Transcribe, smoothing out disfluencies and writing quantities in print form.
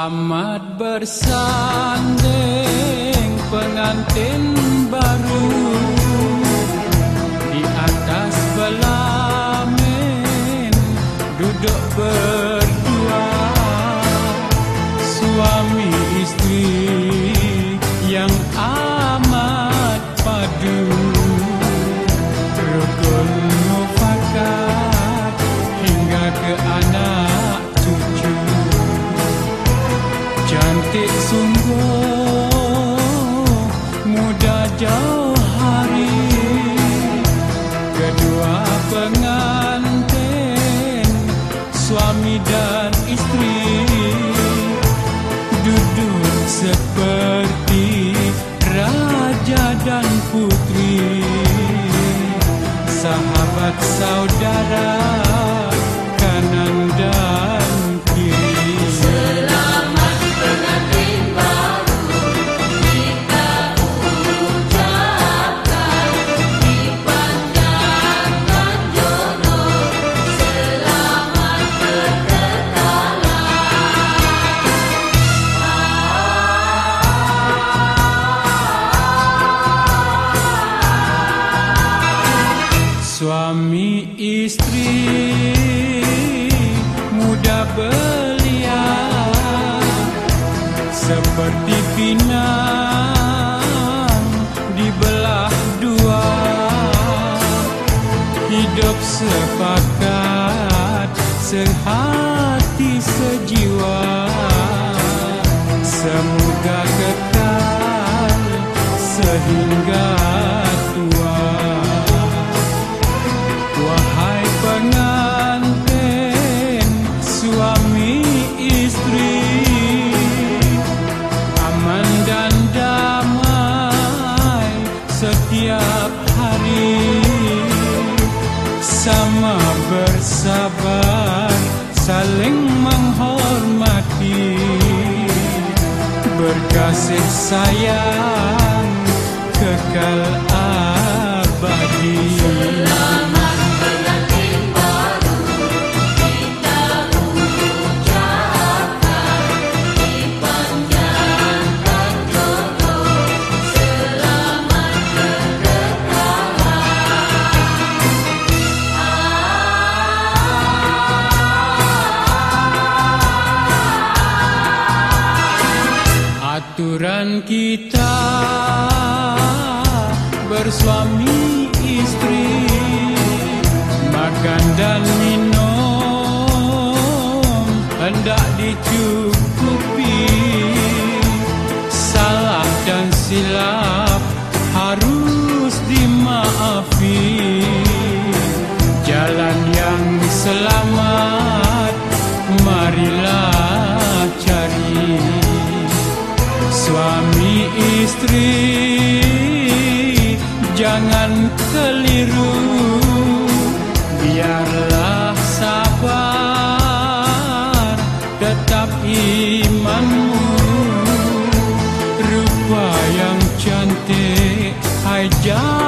Selamat bersanding pengantin baru di atas belamin duduk berdua, suami istri yang amat padu, rukun mufakat hingga ke anak cucu. Cantik sungguh, muda jauh hari, kedua pengantin, suami dan istri, duduk seperti raja dan putri, sahabat saudara kanan dan kiri. Suami istri muda belia, seperti pinang dibelah dua, hidup sepakat, sehati sejiwa, semoga kekal sehingga tua. Wahai pengantin, suami istri, aman dan damai setiap hari, sama bersabar, saling menghormati, berkasih sayang kekal abadi. Aturan kita bersuami istri, makan dan minum hendak dicukupi, salah dan silap harus dimaafi, jalan yang selamat marilah cari. Suami istri jangan keliru, biarlah sabar tetap imanmu, rupa yang cantik hai